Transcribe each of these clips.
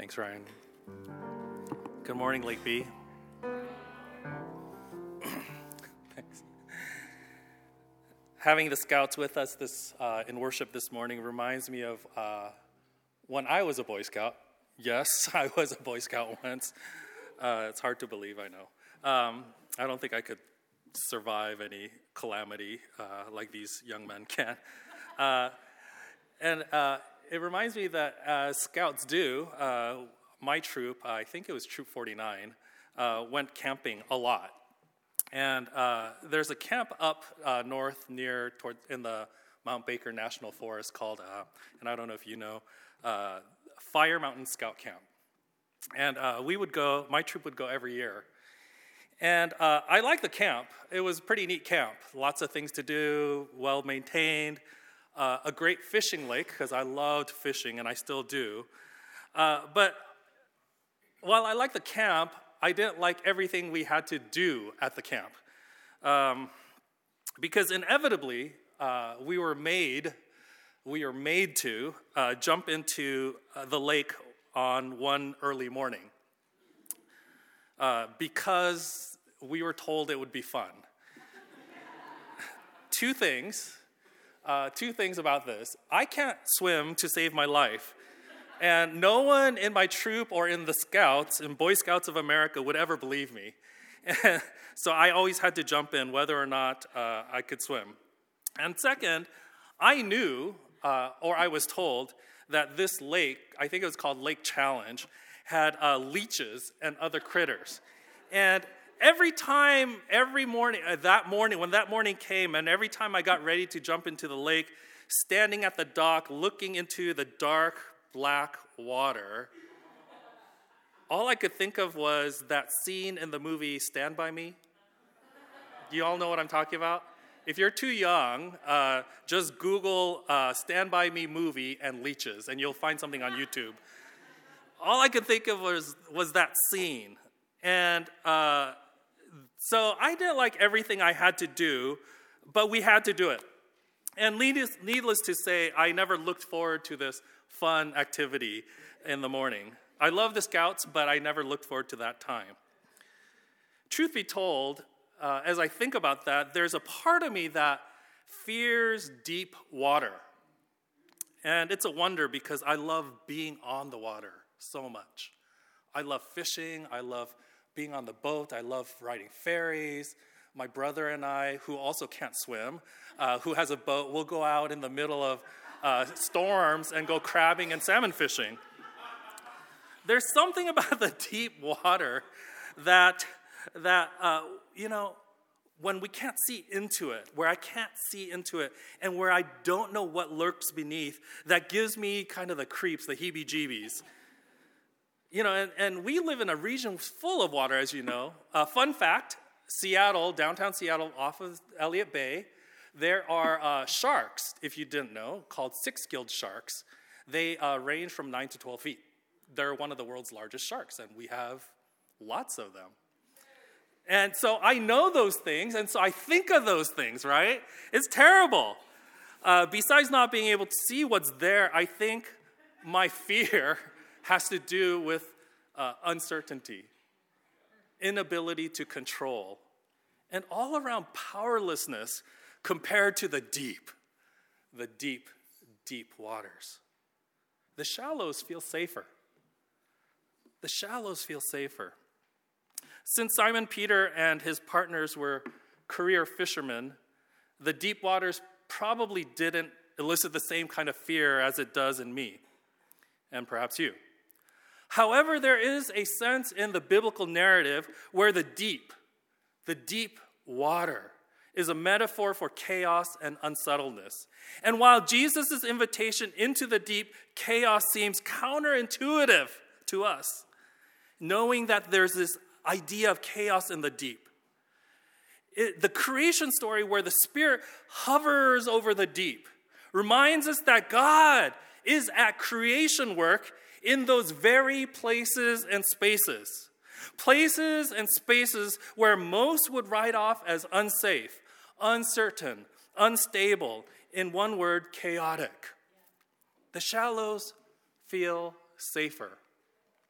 Thanks, Ryan. Good morning, Lake B. Thanks. Having the Scouts with us in worship this morning reminds me of when I was a Boy Scout. Yes, I was a Boy Scout once. It's hard to believe, I know. I don't think I could survive any calamity like these young men can. And it reminds me that as Scouts do, my troop, I think it was Troop 49, went camping a lot. And there's a camp up north in the Mount Baker National Forest called, and I don't know if you know, Fire Mountain Scout Camp. And my troop would go every year. And I liked the camp. It was a pretty neat camp. Lots of things to do, well-maintained, a great fishing lake, because I loved fishing, and I still do. But while I liked the camp, I didn't like everything we had to do at the camp. Because inevitably, we were made to jump into the lake on one early morning. Because we were told it would be fun. Two things about this. I can't swim to save my life. And no one in my troop or in the Scouts, in Boy Scouts of America, would ever believe me. So I always had to jump in whether or not I could swim. And second, I knew, or I was told, that this lake, I think it was called Lake Challenge, had leeches and other critters. And every morning, when that morning came, and every time I got ready to jump into the lake, standing at the dock, looking into the dark, black water, all I could think of was that scene in the movie Stand By Me. Do you all know what I'm talking about? If you're too young, just Google Stand By Me movie and leeches, and you'll find something on YouTube. All I could think of was that scene. And so I didn't like everything I had to do, but we had to do it. And needless to say, I never looked forward to this fun activity in the morning. I love the Scouts, but I never looked forward to that time. Truth be told, as I think about that, there's a part of me that fears deep water. And it's a wonder because I love being on the water so much. I love fishing. I love being on the boat. I love riding ferries. My brother and I, who also can't swim, who has a boat, we'll go out in the middle of storms and go crabbing and salmon fishing. There's something about the deep water that when we can't see into it, where I can't see into it, and where I don't know what lurks beneath, that gives me kind of the creeps, the heebie-jeebies. And we live in a region full of water, as you know. Fun fact, Seattle, downtown Seattle, off of Elliott Bay, there are sharks, if you didn't know, called six-gilled sharks. They range from 9 to 12 feet. They're one of the world's largest sharks, and we have lots of them. And so I know those things, and so I think of those things, right? It's terrible. Besides not being able to see what's there, I think my fear has to do with uncertainty, inability to control, and all around powerlessness compared to the deep, deep waters. The shallows feel safer. The shallows feel safer. Since Simon Peter and his partners were career fishermen, the deep waters probably didn't elicit the same kind of fear as it does in me, and perhaps you. However, there is a sense in the biblical narrative where the deep water, is a metaphor for chaos and unsettledness. And while Jesus' invitation into the deep chaos seems counterintuitive to us, knowing that there's this idea of chaos in the deep, the creation story where the Spirit hovers over the deep reminds us that God is at creation work in those very places and spaces. Places and spaces where most would write off as unsafe, uncertain, unstable, in one word, chaotic. The shallows feel safer.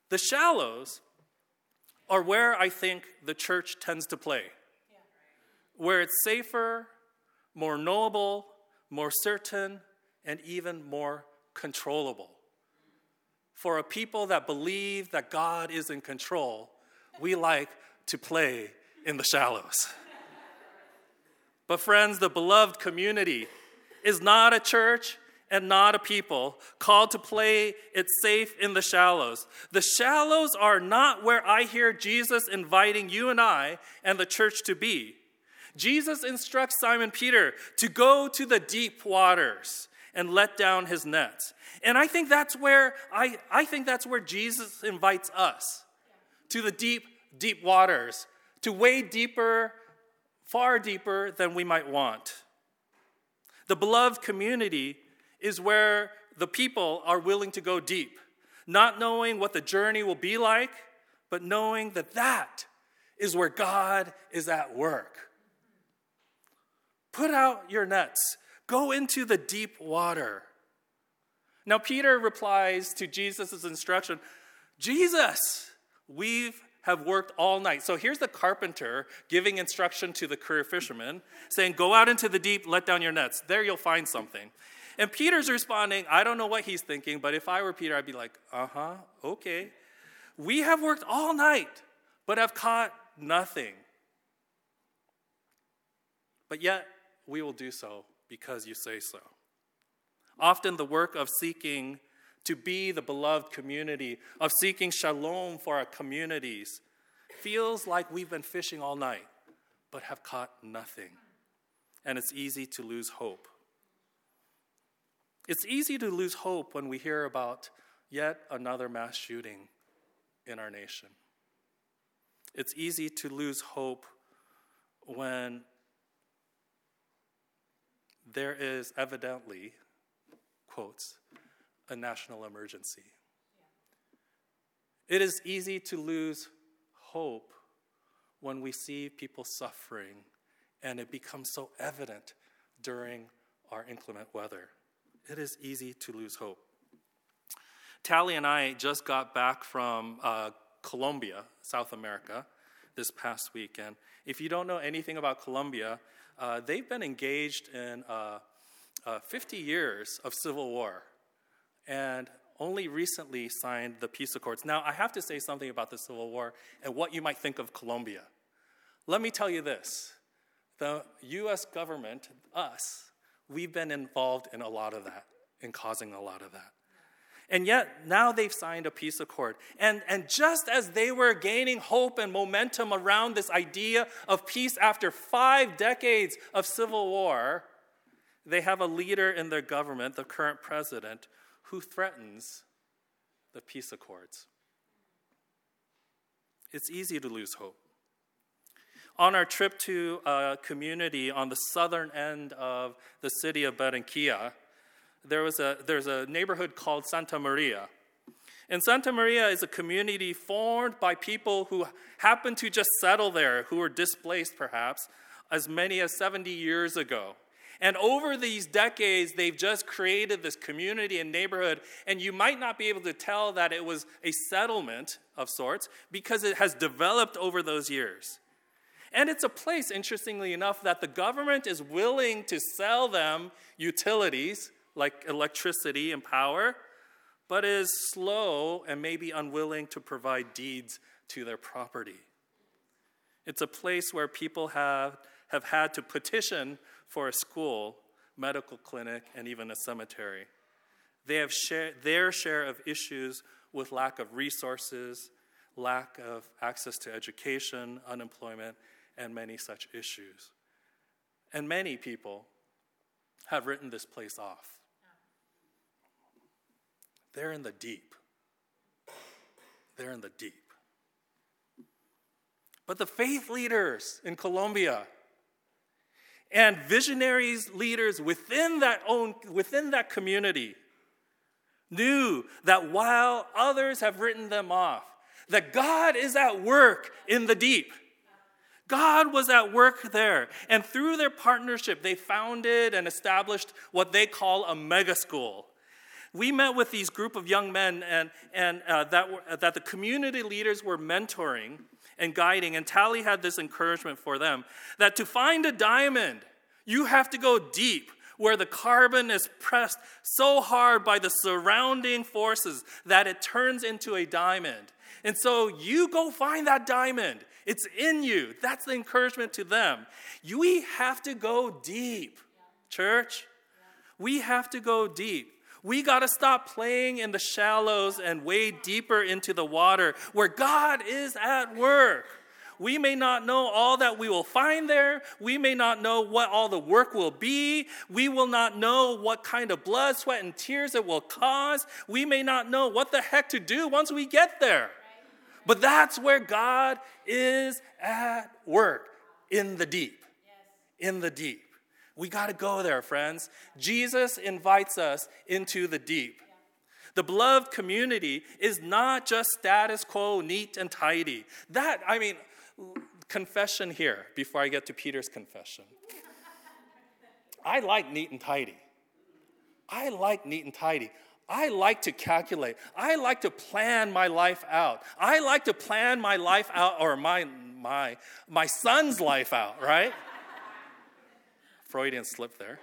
The shallows are where I think the church tends to play, where it's safer, more knowable, more certain, and even more controllable. For a people that believe that God is in control, we like to play in the shallows. But friends, the beloved community is not a church and not a people called to play it safe in the shallows. The shallows are not where I hear Jesus inviting you and I and the church to be. Jesus instructs Simon Peter to go to the deep waters and let down his nets. And I think that's where Jesus invites us, to the deep, deep waters, to wade deeper, far deeper than we might want. The beloved community is where the people are willing to go deep, not knowing what the journey will be like, but knowing that that is where God is at work. Put out your nets. Go into the deep water. Now, Peter replies to Jesus' instruction, Jesus, we have worked all night. So here's the carpenter giving instruction to the career fisherman, saying, go out into the deep, let down your nets. There you'll find something. And Peter's responding, I don't know what he's thinking, but if I were Peter, I'd be like, okay. We have worked all night, but have caught nothing. But yet, we will do so because you say so. Often the work of seeking to be the beloved community, of seeking shalom for our communities, feels like we've been fishing all night, but have caught nothing. And it's easy to lose hope. It's easy to lose hope when we hear about yet another mass shooting in our nation. It's easy to lose hope when there is evidently, quotes, a national emergency. It is easy to lose hope when we see people suffering and it becomes so evident during our inclement weather. It is easy to lose hope. Tally and I just got back from Colombia, South America, this past week. And if you don't know anything about Colombia, they've been engaged in 50 years of civil war and only recently signed the peace accords. Now, I have to say something about the Civil War and what you might think of Colombia. Let me tell you this. The U.S. government, us, we've been involved in a lot of that, in causing a lot of that. And yet, now they've signed a peace accord. And just as they were gaining hope and momentum around this idea of peace after 5 decades of civil war, they have a leader in their government, the current president, who threatens the peace accords. It's easy to lose hope. On our trip to a community on the southern end of the city of Barranquilla, there's a neighborhood called Santa Maria. And Santa Maria is a community formed by people who happen to just settle there, who were displaced perhaps as many as 70 years ago. And over these decades, they've just created this community and neighborhood, and you might not be able to tell that it was a settlement of sorts because it has developed over those years. And it's a place, interestingly enough, that the government is willing to sell them utilities like electricity and power, but is slow and maybe unwilling to provide deeds to their property. It's a place where people have had to petition for a school, medical clinic, and even a cemetery. They have their share of issues with lack of resources, lack of access to education, unemployment, and many such issues. And many people have written this place off. They're in the deep. They're in the deep. But the faith leaders in Colombia and visionaries, leaders within that community knew that while others have written them off, that God is at work in the deep. God was at work there. And through their partnership, they founded and established what they call a mega school. We met with these group of young men that the community leaders were mentoring and guiding, and Tally had this encouragement for them, that to find a diamond, you have to go deep, where the carbon is pressed so hard by the surrounding forces that it turns into a diamond. And so you go find that diamond. It's in you. That's the encouragement to them. We have to go deep, church. We have to go deep. We got to stop playing in the shallows and wade deeper into the water where God is at work. We may not know all that we will find there. We may not know what all the work will be. We will not know what kind of blood, sweat, and tears it will cause. We may not know what the heck to do once we get there. But that's where God is at work, in the deep. In the deep. We got to go there, friends. Jesus invites us into the deep. The beloved community is not just status quo, neat and tidy. Confession here before I get to Peter's confession. I like neat and tidy. I like to calculate. I like to plan my life out. I like to plan my life out, or my son's life out, right? Freudian slip there.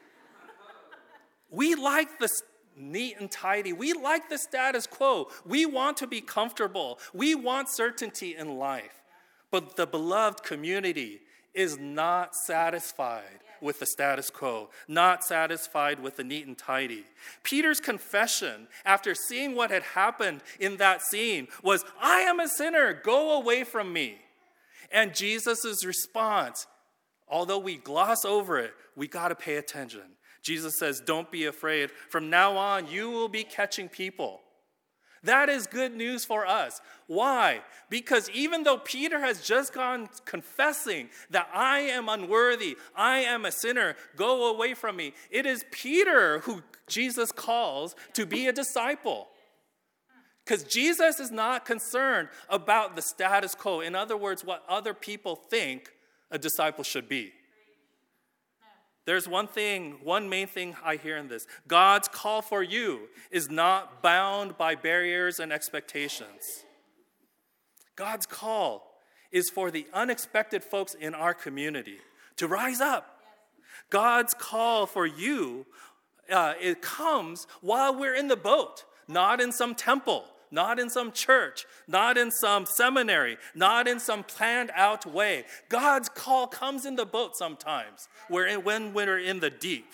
We like the neat and tidy. We like the status quo. We want to be comfortable. We want certainty in life. But the beloved community is not satisfied with the status quo, not satisfied with the neat and tidy. Peter's confession, after seeing what had happened in that scene, was, "I am a sinner, go away from me." And Jesus' response, although we gloss over it, we got to pay attention. Jesus says, "Don't be afraid. From now on, you will be catching people." That is good news for us. Why? Because even though Peter has just gone confessing that I am unworthy, I am a sinner, go away from me, it is Peter who Jesus calls to be a disciple. Because Jesus is not concerned about the status quo. In other words, what other people think a disciple should be. There's one main thing I hear in this. God's call for you is not bound by barriers and expectations. God's call is for the unexpected folks in our community to rise up. God's call for you, it comes while we're in the boat, not in some temple, not in some church, not in some seminary, not in some planned out way. God's call comes in the boat sometimes, when we're in the deep.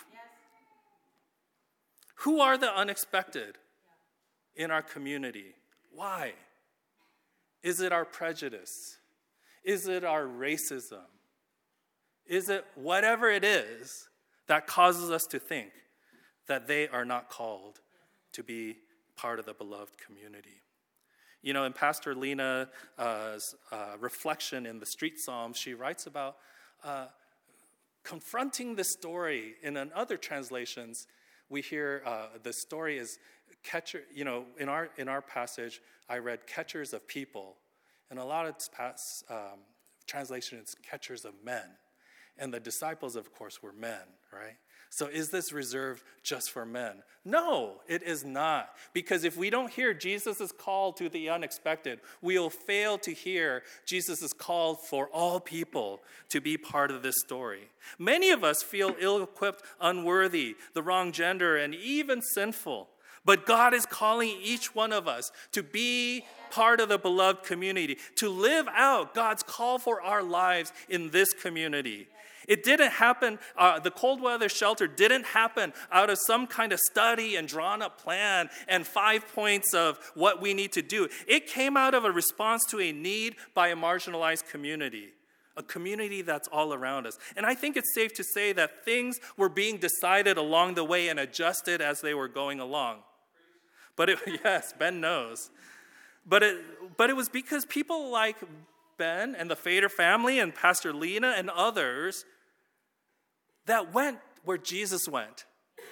Who are the unexpected in our community? Why? Is it our prejudice? Is it our racism? Is it whatever it is that causes us to think that they are not called to be part of the beloved community? You know, in Pastor Lena's reflection in the Street Psalms, she writes about confronting the story. In other translations, we hear the story is catcher. You know, in our passage, I read catchers of people, and a lot of translations, catchers of men, and the disciples, of course, were men, right? So is this reserved just for men? No, it is not. Because if we don't hear Jesus' call to the unexpected, we will fail to hear Jesus' call for all people to be part of this story. Many of us feel ill-equipped, unworthy, the wrong gender, and even sinful. But God is calling each one of us to be part of the beloved community, to live out God's call for our lives in this community. It didn't happen, the cold weather shelter didn't happen out of some kind of study and drawn up plan and 5 points of what we need to do. It came out of a response to a need by a marginalized community, a community that's all around us. And I think it's safe to say that things were being decided along the way and adjusted as they were going along. But yes, Ben knows. But it was because people like Ben and the Fader family and Pastor Lena and others that went where Jesus went,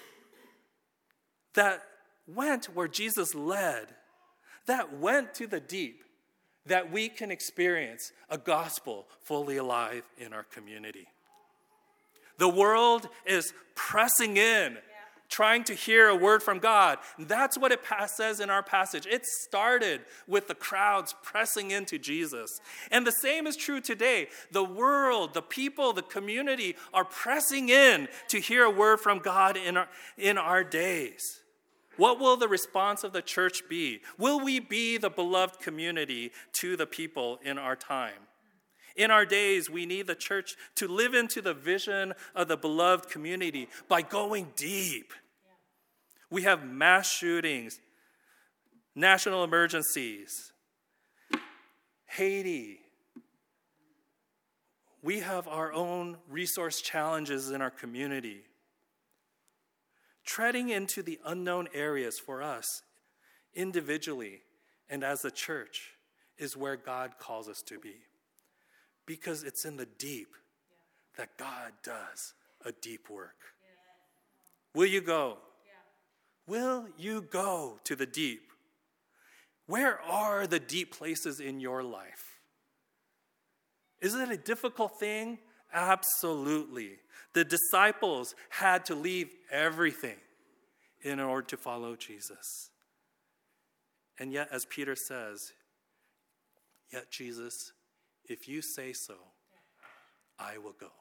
that went where Jesus led, that went to the deep, that we can experience a gospel fully alive in our community. The world is pressing in trying to hear a word from God. That's what it says in our passage. It started with the crowds pressing into Jesus. And the same is true today. The world, the people, the community are pressing in to hear a word from God in our days. What will the response of the church be? Will we be the beloved community to the people in our time? In our days, we need the church to live into the vision of the beloved community by going deep. We have mass shootings, national emergencies, Haiti. We have our own resource challenges in our community. Treading into the unknown areas for us individually and as a church is where God calls us to be. Because it's in the deep that God does a deep work. Will you go? Will you go to the deep? Where are the deep places in your life? Is it a difficult thing? Absolutely. The disciples had to leave everything in order to follow Jesus. And yet, as Peter says, yet Jesus, if you say so, I will go.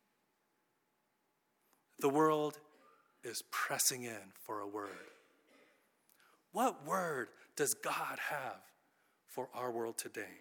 The world is pressing in for a word. What word does God have for our world today?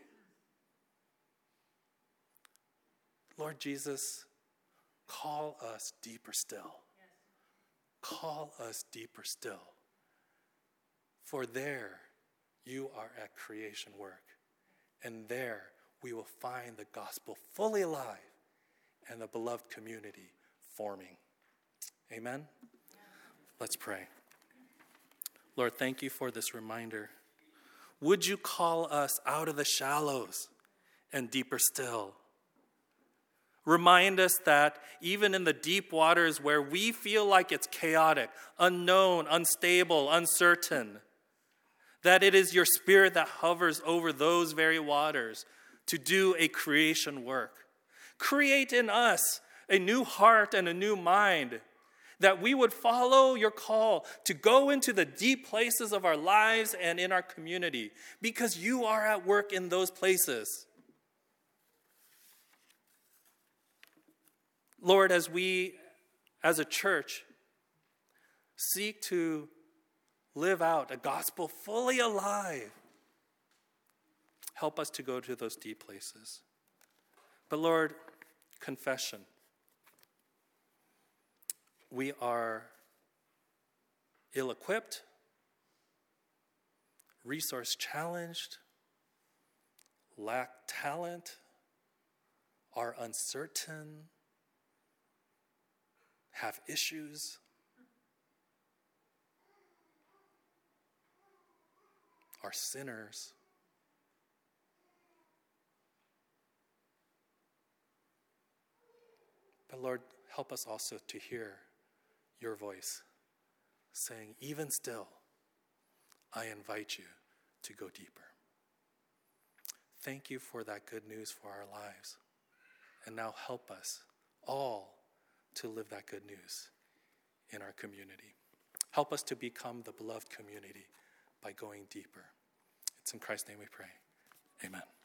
Lord Jesus, call us deeper still. Call us deeper still. For there you are at creation work. And there we will find the gospel fully alive and the beloved community forming. Amen? Let's pray. Lord, thank you for this reminder. Would you call us out of the shallows and deeper still? Remind us that even in the deep waters where we feel like it's chaotic, unknown, unstable, uncertain, that it is your Spirit that hovers over those very waters to do a creation work. Create in us a new heart and a new mind, that we would follow your call to go into the deep places of our lives and in our community, because you are at work in those places. Lord, as we, as a church, seek to live out a gospel fully alive, help us to go to those deep places. But Lord, confession. We are ill-equipped, resource challenged, lack talent, are uncertain, have issues. Are sinners. But Lord, help us also to hear your voice saying, even still, I invite you to go deeper. Thank you for that good news for our lives. And now help us all to live that good news in our community. Help us to become the beloved community by going deeper. It's in Christ's name we pray. Amen.